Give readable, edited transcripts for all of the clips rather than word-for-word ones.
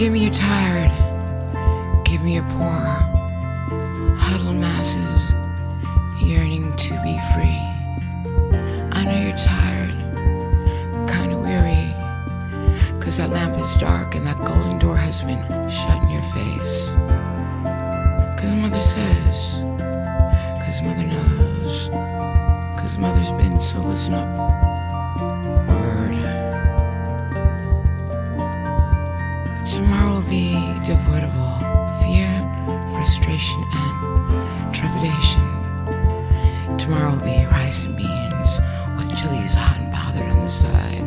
Give me your tired, give me your poor, huddled masses yearning to be free. I know you're tired, kinda weary, 'cause that lamp is dark and that golden door has been shut in your face. 'Cause mother says, 'cause mother knows, 'cause mother's been, so listen up. Word. Tomorrow will be devoid of all fear, frustration, and trepidation. Tomorrow will be rice and beans with chilies hot and powdered on the side.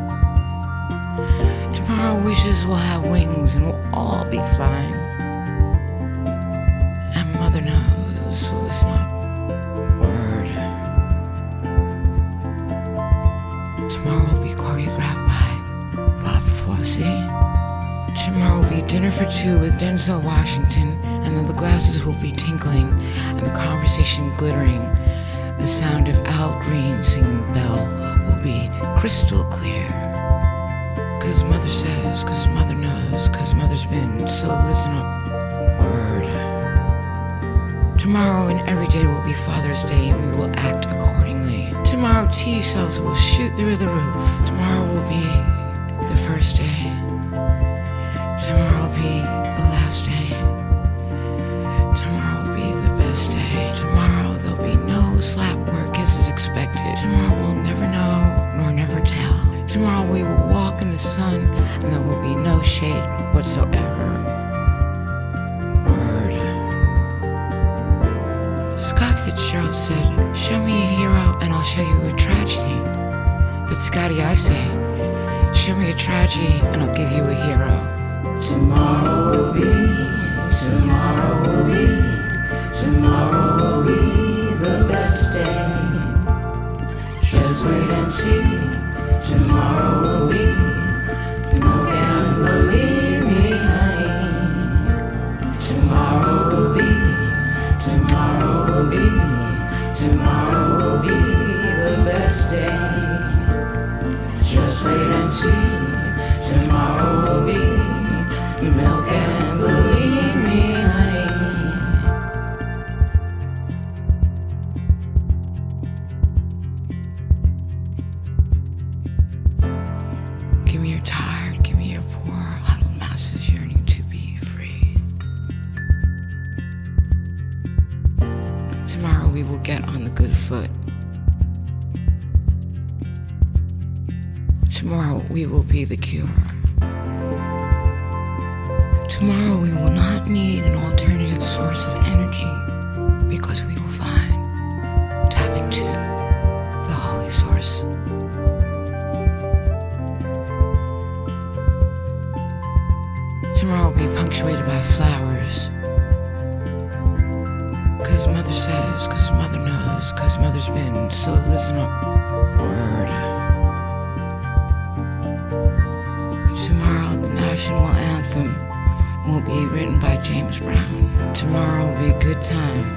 Tomorrow wishes will have wings and we'll all be flying. And mother knows, so listen up. Word. Tomorrow will be choreographed by Bob Fosse. Tomorrow will be dinner for two with Denzel Washington, and then the glasses will be tinkling and the conversation glittering. The sound of Al Green singing Belle will be crystal clear. 'Cause mother says, 'cause mother knows, 'cause mother's been, so listen up. Word. Tomorrow and every day will be Father's Day, and we will act accordingly. Tomorrow T cells will shoot through the roof. Tomorrow will be the first day. Tomorrow will be the last day. Tomorrow will be the best day. Tomorrow there'll be no slap or kisses expected. Tomorrow we'll never know nor never tell. Tomorrow we will walk in the sun and there will be no shade whatsoever. Word. Scott Fitzgerald said, "Show me a hero and I'll show you a tragedy." But Scotty, I say, "Show me a tragedy and I'll give you a hero." Tomorrow will be the best day. Just wait and see. Tomorrow will be milk and believe me, honey. Tomorrow will be the best day. Just wait and see. Tomorrow will be milk and believe me, honey. Give me your tired, give me your poor, huddled masses yearning to be free. Tomorrow we will get on the good foot. Tomorrow we will be the cure. Tomorrow we will not need an alternative source of energy because we will tap into the holy source. Tomorrow will be punctuated by flowers. 'Cause mother says, 'cause mother knows, 'cause mother's been, so listen up. Word. Tomorrow the national anthem will be written by James Brown. Tomorrow will be a good time.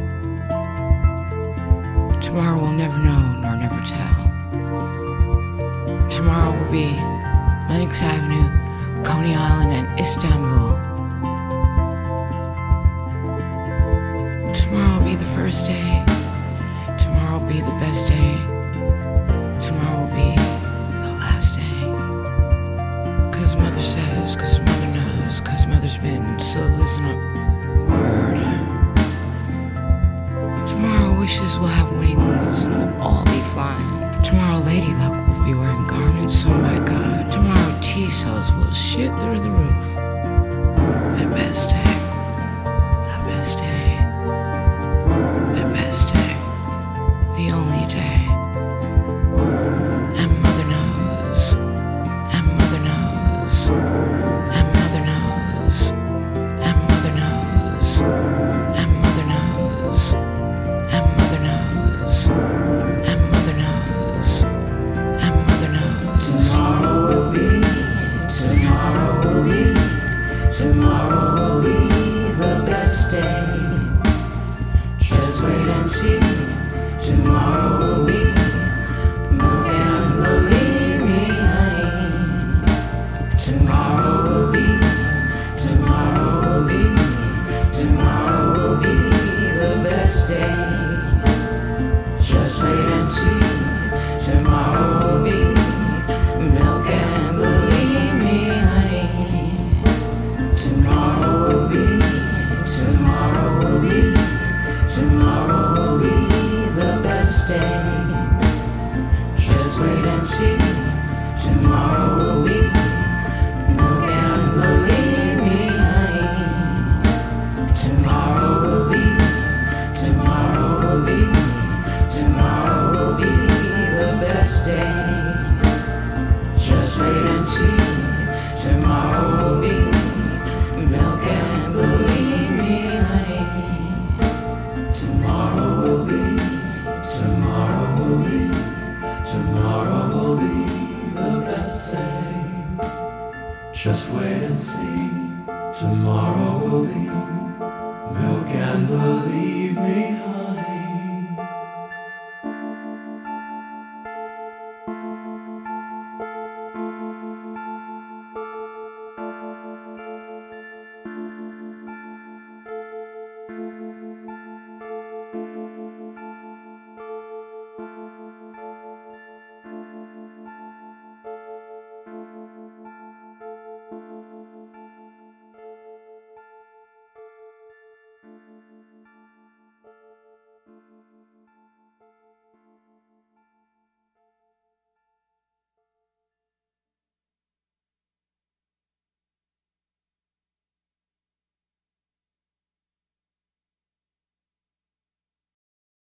Tomorrow we'll never know nor never tell. Tomorrow will be Lenox Avenue, Coney Island, and Istanbul. Tomorrow will be the first day. Tomorrow will be the best day. Tomorrow will be the last day. 'Cause mother says, 'cause mother knows, 'cause mother's been, so listen up. Word. Tomorrow wishes will have wings and we'll all be flying. Tomorrow Lady Luck will be wearing garments, oh my God. Tomorrow T cells will shoot through the roof. The best day. The best day. The best day. The only day. And mother knows. And mother knows. And mother knows. And mother knows. And mother knows. And mother knows. And mother knows. And mother knows. Tomorrow will be see. Tomorrow will be milk and believe me, honey. Tomorrow will be the best day. Just wait and see. Tomorrow will be milk and believe me, honey. Tomorrow will be the best day. Just wait and see. Tomorrow will be milk and believe me,